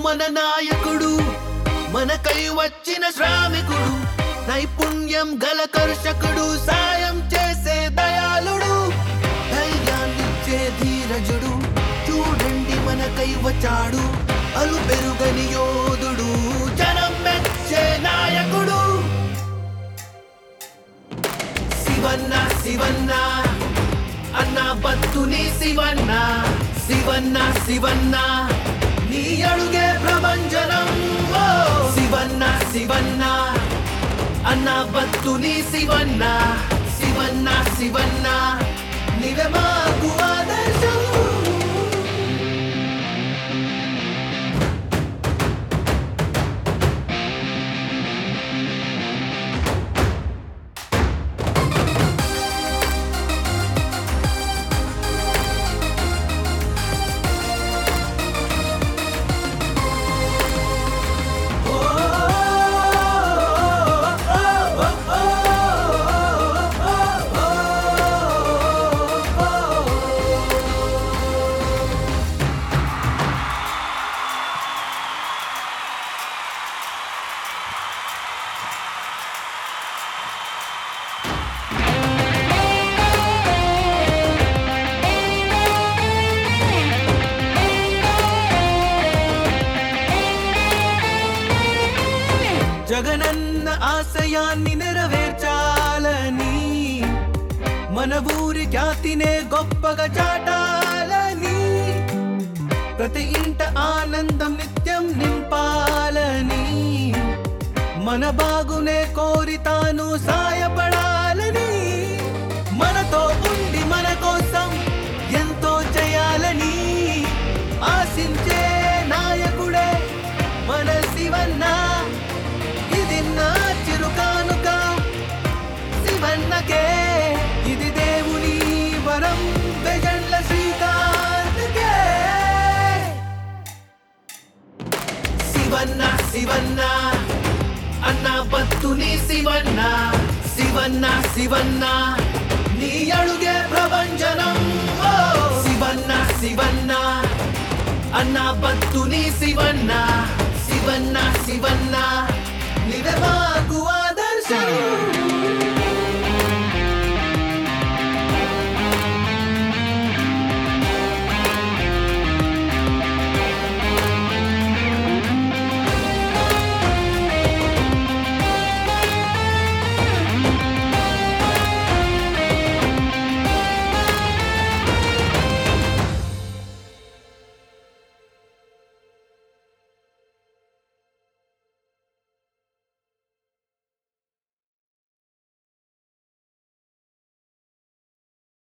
మన నాయకుడు, మనకై వచ్చిన శ్రామికుడు, నైపుణ్యం గల కర్షకుడు, సాయం చేసే దయాళుడు, ధైర్యాన్నిచ్చే ధీరజుడు, చూడండి మనకై వచ్చాడు అలు పెరుగని యోధుడు, జనం మెచ్చే నాయకుడు. శివన్న శివన్న అన్నా బతుని శివన్న, శివన్న శివన్న నీ అడుగే ప్రభంజనం. ఓ శివన్న శివన్న అన్నా బతుని శివన్న, శివన్న శివన్న నీవే మాకు ఆదర్శం. జగనన్న ఆశయాన్ని నెరవేర్చాలని, మన ఊరి ఖ్యాతినే గొప్పగా చాటాలని, ప్రతి ఇంట ఆనందం నిత్యం నింపాలని, మన బాగునే కోరి తాను సాయపడాలని, మనతో ఉండి మన కోసం ఎంతో చేయాలని ఆశించే నాయకుడే మన శివన్న. ఇది నా చిరుకానుక శివన్నకే, ఇది దేవుని వరం వెజండ్ల శ్రీకాంత్కే. శివన్న శివన్న అన్నా బతుని శివన్న, శివన్న శివన్న నీ అడుగే ప్రభంజనం. ఓ శివన్న శివన్న అన్నా బతుని శివన్న, శివన్న శివన్న నీవే మాకు ఆదర్శం.